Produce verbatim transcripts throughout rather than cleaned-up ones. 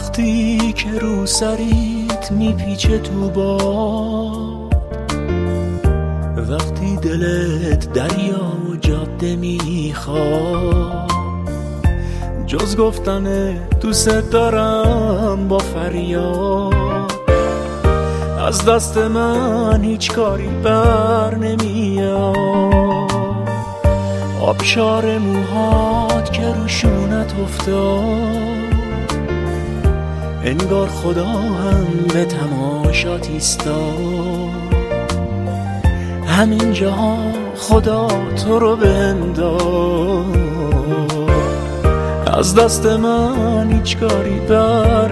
وقتی که رو سریت میپیچه تو باد، وقتی دلت دریا و جاده میخواد، جز گفتن دوست دارم با فریاد، از دست من هیچ کاری بر نمیاد. آبشار موهات که رو شونت افتاد، انگار خدا هم به تماشات ایستاد. همین جا خدا تو رو بنداد، از دست من هیچ کاری بر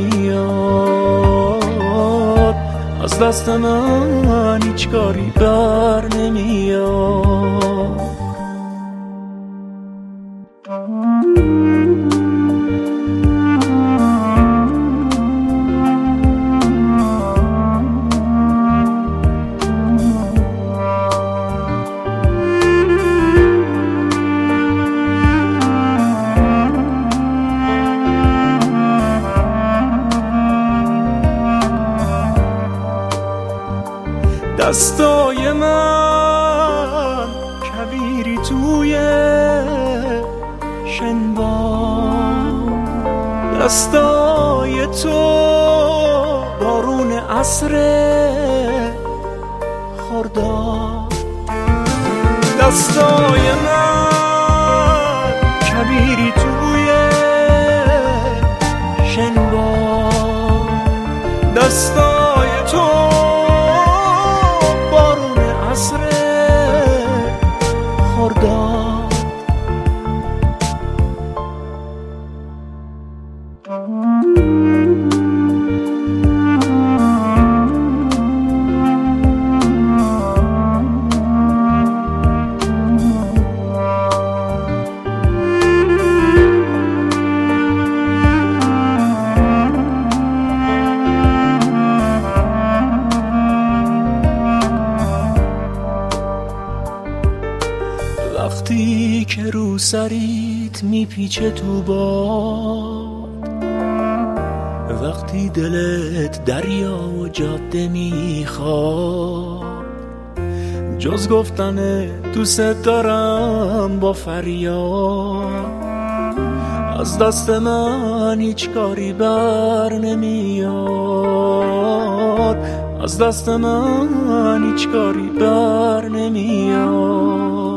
نمیاد. از دست من هیچ کاری بر نمیاد. دستای من کبیری توی شنبان، دستای تو بارون عصر خرداد. دستای من کبیری توی شنبان، دستای تو خرداد. وقتی که رو سریت میپیچه تو باد، وقتی دلت دریا و جاده میخواد، جز گفتن دوست دارم با فریاد، از دست من هیچ کاری بر نمیاد. از دست من هیچ کاری بر نمیاد.